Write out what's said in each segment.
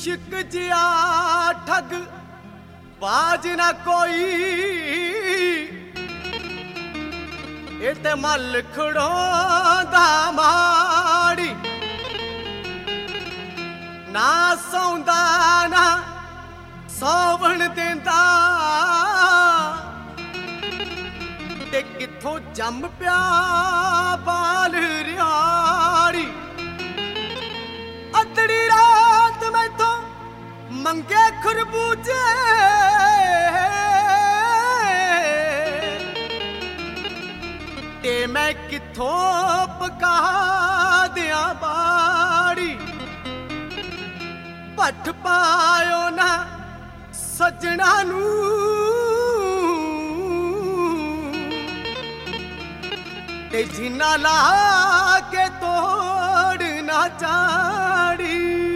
इश्क जिया ठग बाज ना कोई इते मल खड़ोंदा माड़ी ना सौंदा ना सौवण देंदा ते किथों जम प्या बाल रियाड़ी अतड़ी रात में तो मंगे खरबूजे ते मैं किथों पका दिया बाड़ी पट पायो ना सजना नू ते जिन्ना ला के तोड़ ना चाड़ी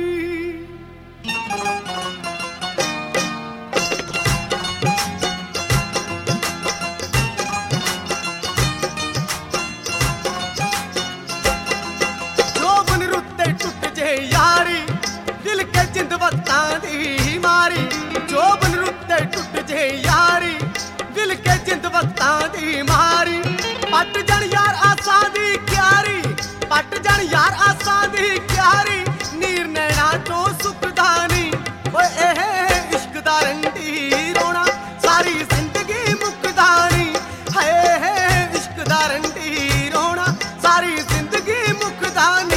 जो बन रुत्ते टुट जे यारी दिल के जिंद वक्तां दी मारी जो बन रुत्ते टुट जे यारी दिल के जिंद वक्तां दी मारी पट जन यार आसां दी क्यारी पट जन यार आसां दी क्यारी नीर नैना तो सुखदानी ओए एह इश्क दा रंडी रोना सारी जिंदगी मुकदानी है इश्क दा रंडी रोना सारी जिंदगी मुकदानी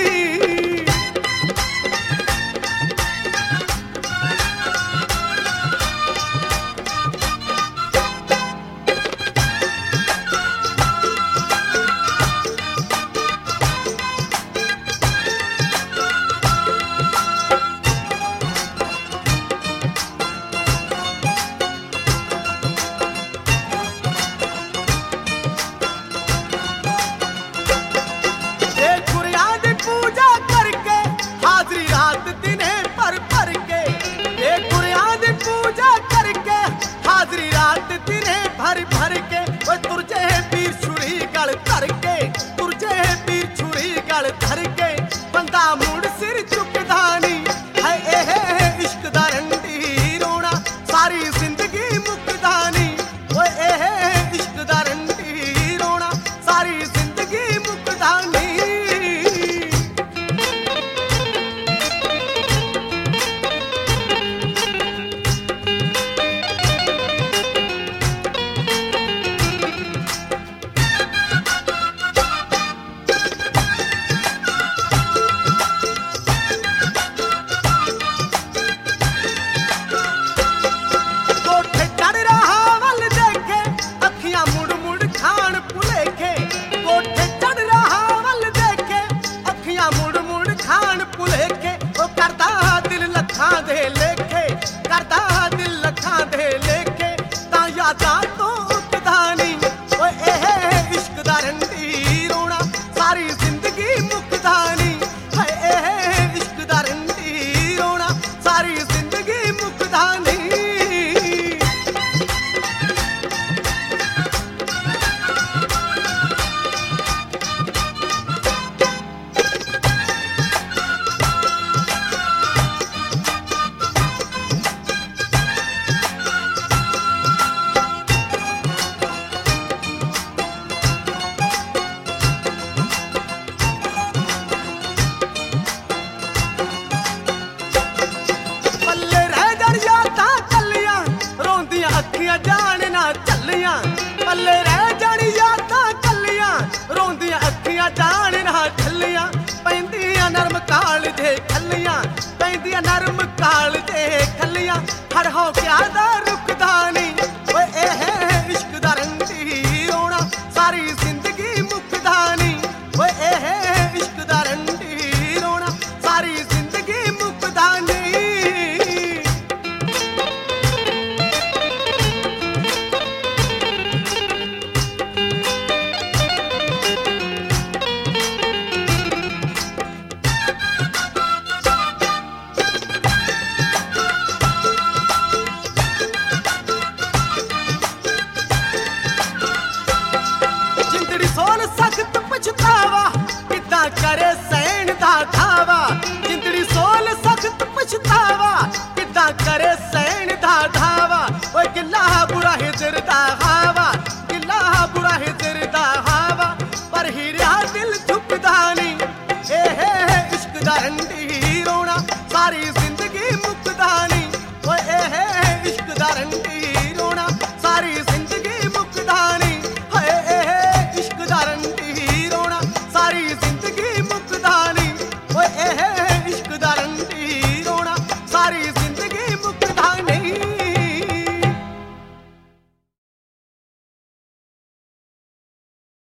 भर भर के वो तुरजे पीर छुरी गल धर के तुरजे पीर छुरी गल धर के बंदा मुड़ सिर चुकदा नहीं है एह इश्क दा रंडी रोना सारी जिंदगी मुकदा नहीं ओए एह इश्क दा रंडी रोना सारी जिंदगी मुकदा नहीं पल्ले रह जानी यादां कल्लियां रोंदियां अखियां जान ना ठल्लियां पैंदियां नरम काल जे खल्लियां पैंदियां नरम काल जे खल्लियां हड़ हो क्या दा रुकदा नहीं ओए एह इश्क दा रंडी रोना सारी जिंदगी मुकदा नहीं ओए एह इश्क दा रंडी रोना सारी जिंदगी मुकदा नहीं ਮੁੱਕਦਾ ਰੰਡੀ ਰੋਣਾ ਸਾਰੀ ਜ਼ਿੰਦਗੀ ਮੁੱਕਦਾ ਨੀ